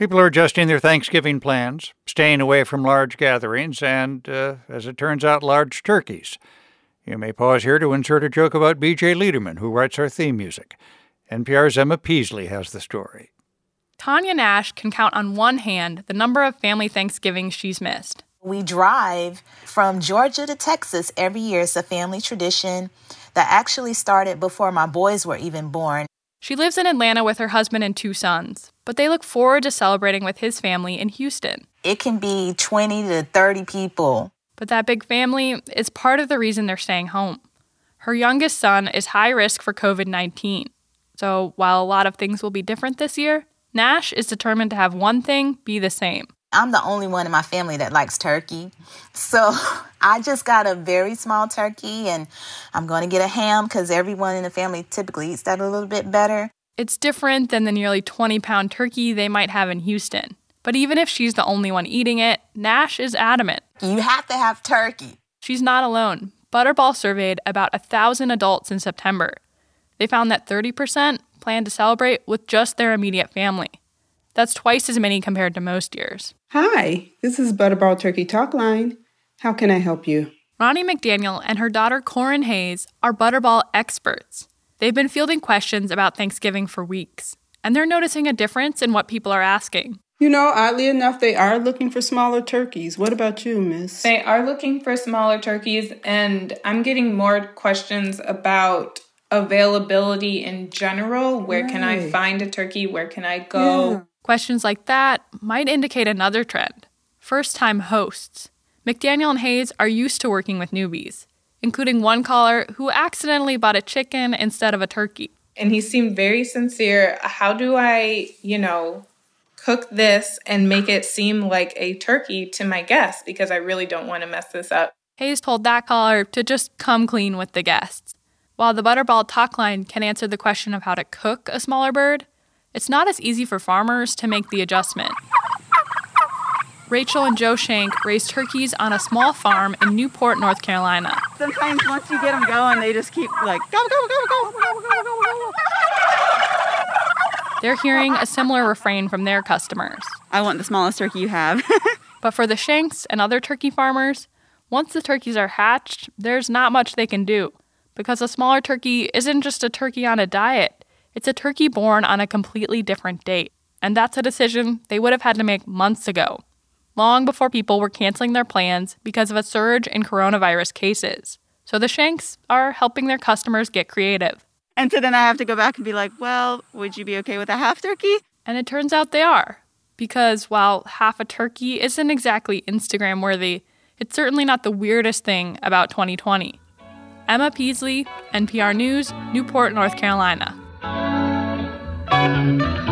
People are adjusting their Thanksgiving plans, staying away from large gatherings and, as it turns out, large turkeys. You may pause here to insert a joke about B.J. Liederman, who writes our theme music. NPR's Emma Peasley has the story. Tanya Nash can count on one hand the number of family Thanksgivings she's missed. We drive from Georgia to Texas every year. It's a family tradition that actually started before my boys were even born. She lives in Atlanta with her husband and 2 sons, but they look forward to celebrating with his family in Houston. It can be 20 to 30 people. But that big family is part of the reason they're staying home. Her youngest son is high risk for COVID-19. So while a lot of things will be different this year, Nash is determined to have one thing be the same. I'm the only one in my family that likes turkey. So I just got a very small turkey, and I'm going to get a ham because everyone in the family typically eats that a little bit better. It's different than the nearly 20-pound turkey they might have in Houston. But even if she's the only one eating it, Nash is adamant. You have to have turkey. She's not alone. Butterball surveyed about 1,000 adults in September. They found that 30% plan to celebrate with just their immediate family. That's twice as many compared to most years. Hi, this is Butterball Turkey Talk Line. How can I help you? Ronnie McDaniel and her daughter Corin Hayes are Butterball experts. They've been fielding questions about Thanksgiving for weeks, and they're noticing a difference in what people are asking. You know, oddly enough, they are looking for smaller turkeys. What about you, miss? They are looking for smaller turkeys, and I'm getting more questions about availability in general. Where can I find a turkey? Where can I go? Yeah. Questions like that might indicate another trend. First-time hosts. McDaniel and Hayes are used to working with newbies, including one caller who accidentally bought a chicken instead of a turkey. And he seemed very sincere. How do I, cook this and make it seem like a turkey to my guests? Because I really don't want to mess this up. Hayes told that caller to just come clean with the guests. While the Butterball Talk Line can answer the question of how to cook a smaller bird, it's not as easy for farmers to make the adjustment. Rachel and Joe Shank raise turkeys on a small farm in Newport, North Carolina. Sometimes once you get them going, they just keep like, go, go, go, go, go, go, go, go. They're hearing a similar refrain from their customers. I want the smallest turkey you have. But for the Shanks and other turkey farmers, once the turkeys are hatched, there's not much they can do. Because a smaller turkey isn't just a turkey on a diet. It's a turkey born on a completely different date. And that's a decision they would have had to make months ago, long before people were canceling their plans because of a surge in coronavirus cases. So the Shanks are helping their customers get creative. And so then I have to go back and be like, well, would you be okay with a half turkey? And it turns out they are. Because while half a turkey isn't exactly Instagram worthy, it's certainly not the weirdest thing about 2020. Emma Peasley, NPR News, Newport, North Carolina.